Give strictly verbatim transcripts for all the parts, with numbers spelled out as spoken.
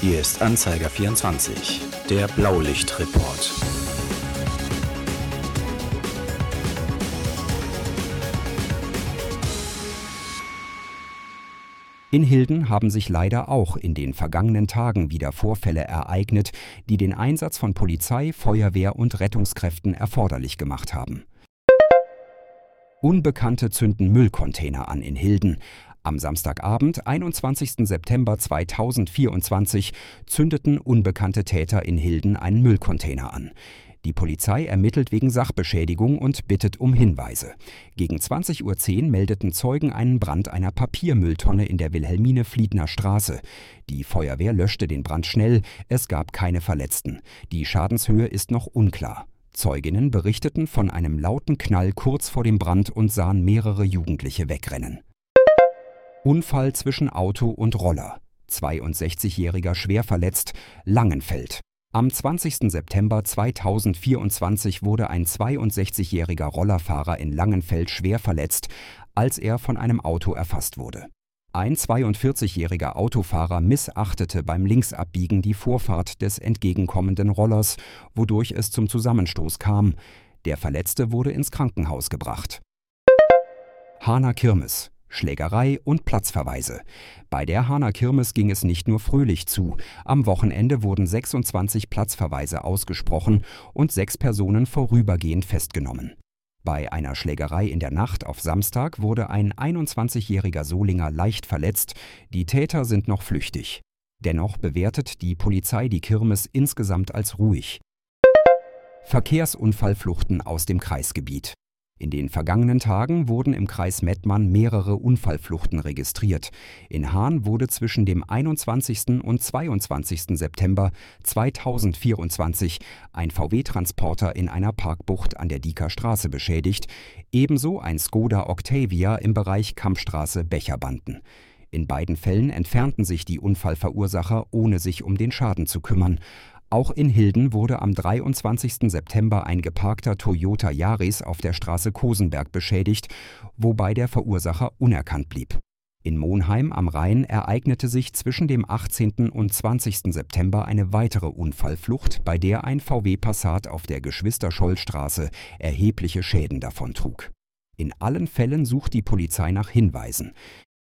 Hier ist Anzeiger vierundzwanzig, der Blaulichtreport. In Hilden haben sich leider auch in den vergangenen Tagen wieder Vorfälle ereignet, die den Einsatz von Polizei, Feuerwehr und Rettungskräften erforderlich gemacht haben. Unbekannte zünden Müllcontainer an in Hilden. Am Samstagabend, einundzwanzigsten September zweitausendvierundzwanzig, zündeten unbekannte Täter in Hilden einen Müllcontainer an. Die Polizei ermittelt wegen Sachbeschädigung und bittet um Hinweise. Gegen zwanzig Uhr zehn meldeten Zeugen einen Brand einer Papiermülltonne in der Wilhelmine-Fliedner Straße. Die Feuerwehr löschte den Brand schnell, es gab keine Verletzten. Die Schadenshöhe ist noch unklar. Zeuginnen berichteten von einem lauten Knall kurz vor dem Brand und sahen mehrere Jugendliche wegrennen. Unfall zwischen Auto und Roller. zweiundsechzigjähriger schwer verletzt, Langenfeld. Am zwanzigsten September zweitausendvierundzwanzig wurde ein zweiundsechzigjähriger Rollerfahrer in Langenfeld schwer verletzt, als er von einem Auto erfasst wurde. Ein zweiundvierzigjähriger Autofahrer missachtete beim Linksabbiegen die Vorfahrt des entgegenkommenden Rollers, wodurch es zum Zusammenstoß kam. Der Verletzte wurde ins Krankenhaus gebracht. Hahner Kirmes. Schlägerei und Platzverweise. Bei der Hahner Kirmes ging es nicht nur fröhlich zu. Am Wochenende wurden sechsundzwanzig Platzverweise ausgesprochen und sechs Personen vorübergehend festgenommen. Bei einer Schlägerei in der Nacht auf Samstag wurde ein einundzwanzigjähriger Solinger leicht verletzt. Die Täter sind noch flüchtig. Dennoch bewertet die Polizei die Kirmes insgesamt als ruhig. Verkehrsunfallfluchten aus dem Kreisgebiet. In den vergangenen Tagen wurden im Kreis Mettmann mehrere Unfallfluchten registriert. In Hahn wurde zwischen dem einundzwanzigsten und zweiundzwanzigsten September zweitausendvierundzwanzig ein V W-Transporter in einer Parkbucht an der Dieker Straße beschädigt, ebenso ein Skoda Octavia im Bereich Kampfstraße-Becherbanden. In beiden Fällen entfernten sich die Unfallverursacher, ohne sich um den Schaden zu kümmern. Auch in Hilden wurde am dreiundzwanzigsten September ein geparkter Toyota Yaris auf der Straße Kosenberg beschädigt, wobei der Verursacher unerkannt blieb. In Monheim am Rhein ereignete sich zwischen dem achtzehnten und zwanzigsten September eine weitere Unfallflucht, bei der ein V W Passat auf der Geschwister-Scholl-Straße erhebliche Schäden davontrug. In allen Fällen sucht die Polizei nach Hinweisen.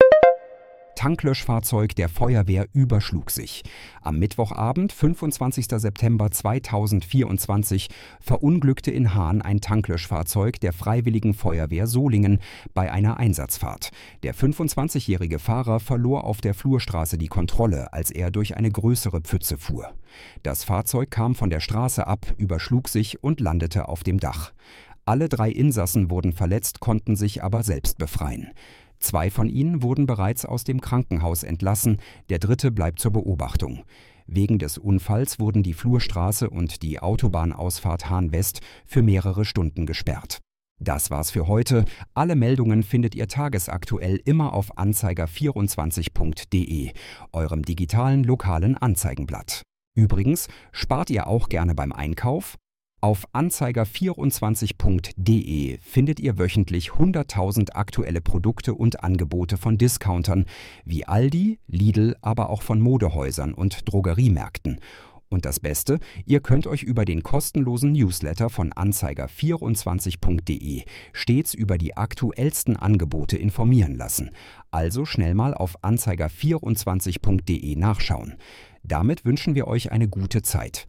Tanklöschfahrzeug der Feuerwehr überschlug sich. Am Mittwochabend, fünfundzwanzigsten September zweitausendvierundzwanzig, verunglückte in Hahn ein Tanklöschfahrzeug der Freiwilligen Feuerwehr Solingen bei einer Einsatzfahrt. Der fünfundzwanzigjährige Fahrer verlor auf der Flurstraße die Kontrolle, als er durch eine größere Pfütze fuhr. Das Fahrzeug kam von der Straße ab, überschlug sich und landete auf dem Dach. Alle drei Insassen wurden verletzt, konnten sich aber selbst befreien. Zwei von ihnen wurden bereits aus dem Krankenhaus entlassen, der dritte bleibt zur Beobachtung. Wegen des Unfalls wurden die Flurstraße und die Autobahnausfahrt Hahn West für mehrere Stunden gesperrt. Das war's für heute. Alle Meldungen findet ihr tagesaktuell immer auf anzeiger vierundzwanzig punkt de, eurem digitalen lokalen Anzeigenblatt. Übrigens, spart ihr auch gerne beim Einkauf? Auf anzeiger vierundzwanzig punkt de findet ihr wöchentlich hunderttausend aktuelle Produkte und Angebote von Discountern wie Aldi, Lidl, aber auch von Modehäusern und Drogeriemärkten. Und das Beste, ihr könnt euch über den kostenlosen Newsletter von anzeiger vierundzwanzig punkt de stets über die aktuellsten Angebote informieren lassen. Also schnell mal auf anzeiger vierundzwanzig punkt de nachschauen. Damit wünschen wir euch eine gute Zeit.